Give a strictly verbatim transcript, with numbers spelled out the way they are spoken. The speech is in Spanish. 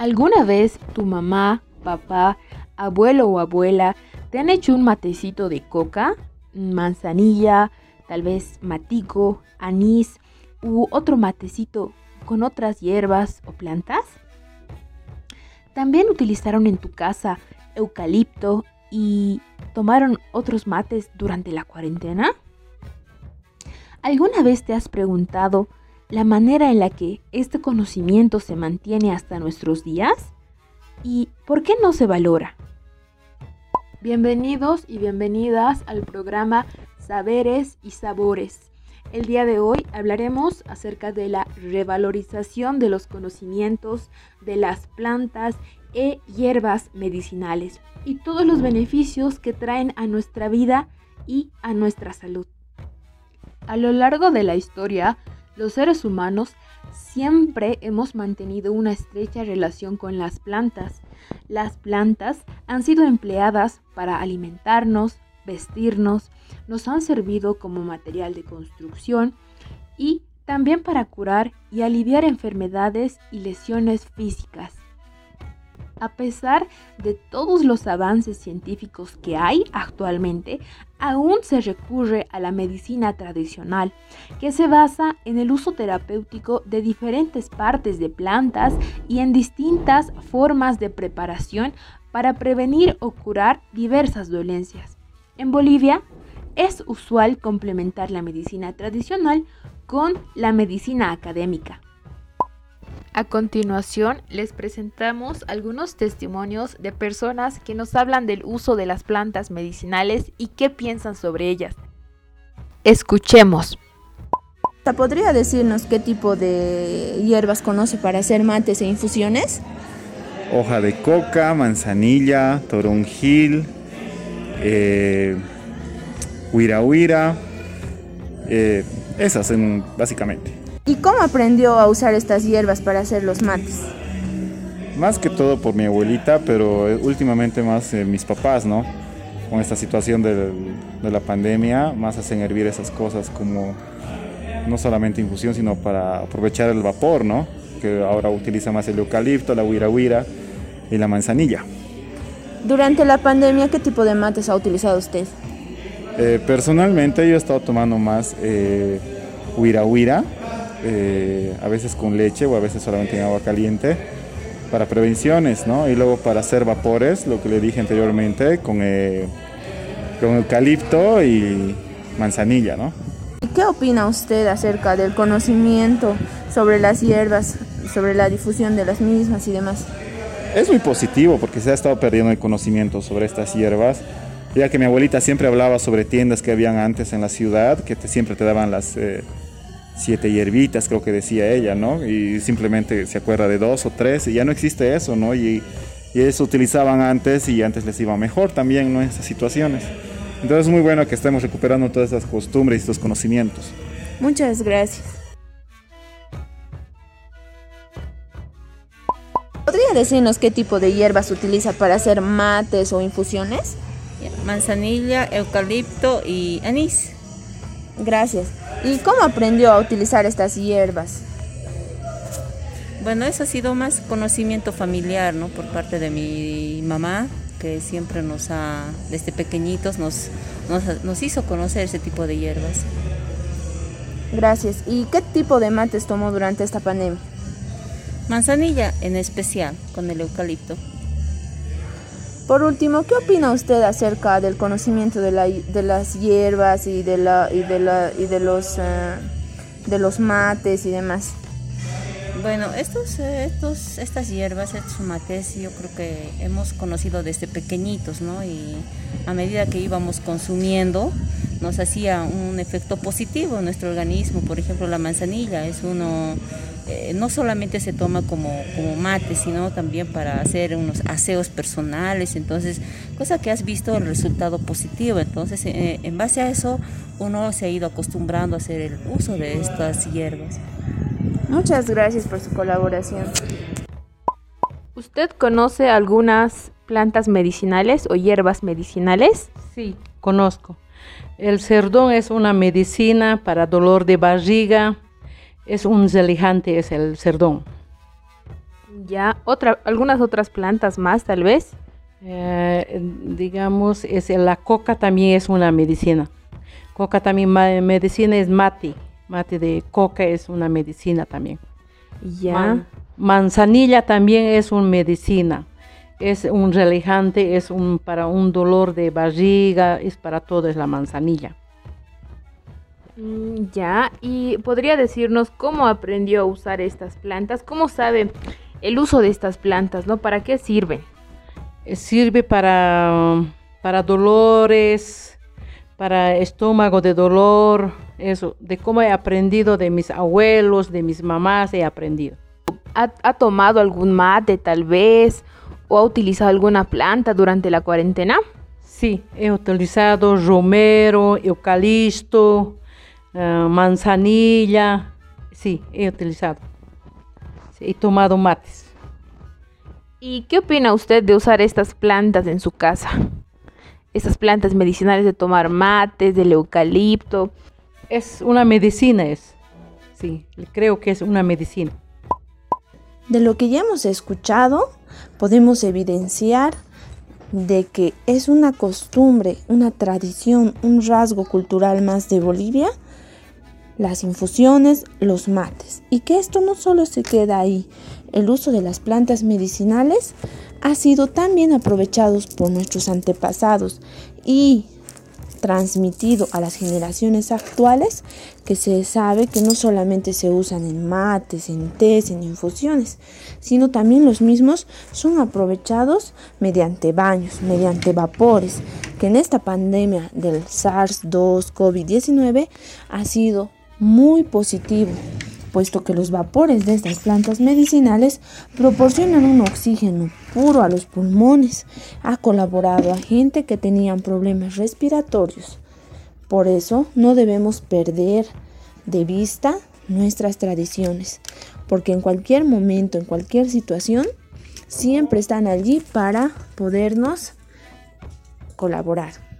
¿Alguna vez tu mamá, papá, abuelo o abuela te han hecho un matecito de coca, manzanilla, tal vez matico, anís u otro matecito con otras hierbas o plantas? ¿También utilizaron en tu casa eucalipto y tomaron otros mates durante la cuarentena? ¿Alguna vez te has preguntado la manera en la que este conocimiento se mantiene hasta nuestros días? ¿Y por qué no se valora? Bienvenidos y bienvenidas al programa Saberes y Sabores. El día de hoy hablaremos acerca de la revalorización de los conocimientos de las plantas e hierbas medicinales y todos los beneficios que traen a nuestra vida y a nuestra salud. A lo largo de la historia, los seres humanos siempre hemos mantenido una estrecha relación con las plantas. Las plantas han sido empleadas para alimentarnos, vestirnos, nos han servido como material de construcción y también para curar y aliviar enfermedades y lesiones físicas. A pesar de todos los avances científicos que hay actualmente, aún se recurre a la medicina tradicional, que se basa en el uso terapéutico de diferentes partes de plantas y en distintas formas de preparación para prevenir o curar diversas dolencias. En Bolivia, es usual complementar la medicina tradicional con la medicina académica. A continuación, les presentamos algunos testimonios de personas que nos hablan del uso de las plantas medicinales y qué piensan sobre ellas. Escuchemos. ¿Podría decirnos qué tipo de hierbas conoce para hacer mates e infusiones? Hoja de coca, manzanilla, toronjil, eh, huira huira, eh, esas en, básicamente. ¿Y cómo aprendió a usar estas hierbas para hacer los mates? Más que todo por mi abuelita, pero últimamente más eh, mis papás, ¿no? Con esta situación de, de la pandemia, más hacen hervir esas cosas como no solamente infusión, sino para aprovechar el vapor, ¿no? Que ahora utiliza más el eucalipto, la huira huira y la manzanilla. Durante la pandemia, ¿qué tipo de mates ha utilizado usted? Eh, personalmente yo he estado tomando más eh, huira huira, eh, a veces con leche o a veces solamente en agua caliente para prevenciones, ¿no? Y luego para hacer vapores, lo que le dije anteriormente, con, eh, con eucalipto y manzanilla, ¿no? ¿Y qué opina usted acerca del conocimiento sobre las hierbas, sobre la difusión de las mismas y demás? Es muy positivo porque se ha estado perdiendo el conocimiento sobre estas hierbas, ya que mi abuelita siempre hablaba sobre tiendas que habían antes en la ciudad, que te, siempre te daban las eh, siete hierbitas, creo que decía ella, ¿no? Y simplemente se acuerda de dos o tres, y ya no existe eso, ¿no? Y, y eso utilizaban antes y antes les iba mejor también, ¿no? En esas situaciones. Entonces es muy bueno que estemos recuperando todas esas costumbres y estos conocimientos. Muchas gracias. ¿Podría decirnos qué tipo de hierbas utiliza para hacer mates o infusiones? Manzanilla, eucalipto y anís. Gracias. ¿Y cómo aprendió a utilizar estas hierbas? Bueno, eso ha sido más conocimiento familiar, ¿no? Por parte de mi mamá, que siempre nos ha, desde pequeñitos, nos, nos, nos hizo conocer ese tipo de hierbas. Gracias. ¿Y qué tipo de mates tomó durante esta pandemia? Manzanilla en especial, con el eucalipto. Por último, ¿qué opina usted acerca del conocimiento de, la, de las hierbas y de la y de la y de los uh, de los mates y demás? Bueno, estos estos estas hierbas, estos mates, yo creo que hemos conocido desde pequeñitos, ¿no? Y a medida que íbamos consumiendo, nos hacía un efecto positivo en nuestro organismo. Por ejemplo, la manzanilla es uno, eh, no solamente se toma como, como mate, sino también para hacer unos aseos personales. Entonces, cosa que has visto el resultado positivo. Entonces, eh, en base a eso, uno se ha ido acostumbrando a hacer el uso de estas hierbas. Muchas gracias por su colaboración. ¿Usted conoce algunas plantas medicinales o hierbas medicinales? Sí, conozco. El cerdón es una medicina para dolor de barriga. Es un relajante, es el cerdón. Ya, otra, algunas otras plantas más tal vez. Eh, digamos, es, la coca también es una medicina. Coca también, ma- medicina es mate. Mate de coca es una medicina también. Ya. Man- manzanilla también es una medicina. Es un relajante, es un, para un dolor de barriga, es para todo, es la manzanilla. Mm, Ya, y podría decirnos cómo aprendió a usar estas plantas, cómo sabe el uso de estas plantas, ¿no? ¿Para qué sirven? Eh, Sirve para, para dolores, para estómago de dolor, eso, de cómo he aprendido de mis abuelos, de mis mamás, he aprendido. ¿Ha, ha tomado algún mate tal vez? ¿O ha utilizado alguna planta durante la cuarentena? Sí, he utilizado romero, eucalipto, eh, manzanilla, sí, he utilizado. Sí, he tomado mates. ¿Y qué opina usted de usar estas plantas en su casa? Estas plantas medicinales de tomar mates, del eucalipto. Es una medicina, es. Sí, creo que es una medicina. De lo que ya hemos escuchado, podemos evidenciar de que es una costumbre, una tradición, un rasgo cultural más de Bolivia, las infusiones, los mates, y que esto no solo se queda ahí. El uso de las plantas medicinales ha sido tan bien aprovechado por nuestros antepasados y transmitido a las generaciones actuales, que se sabe que no solamente se usan en mates, en tés, en infusiones, sino también los mismos son aprovechados mediante baños, mediante vapores, que en esta pandemia del SARS dos COVID diecinueve ha sido muy positivo, puesto que los vapores de estas plantas medicinales proporcionan un oxígeno puro a los pulmones. Ha colaborado a gente que tenían problemas respiratorios. Por eso no debemos perder de vista nuestras tradiciones, porque en cualquier momento, en cualquier situación, siempre están allí para podernos colaborar.